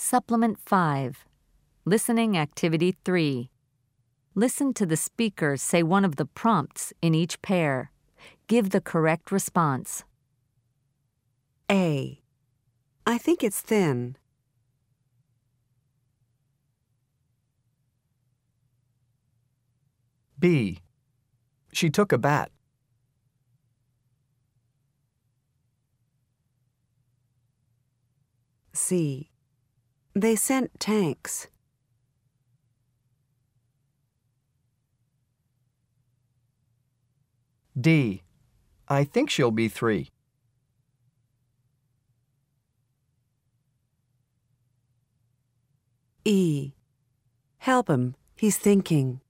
Supplement 5. Listening Activity 3. Listen to the speaker say one of the prompts in each pair. Give the correct response. A. I think it's thin. B. She took a bat. C. They sent tanks. D. I think she'll be 3. E. Help him. He's thinking.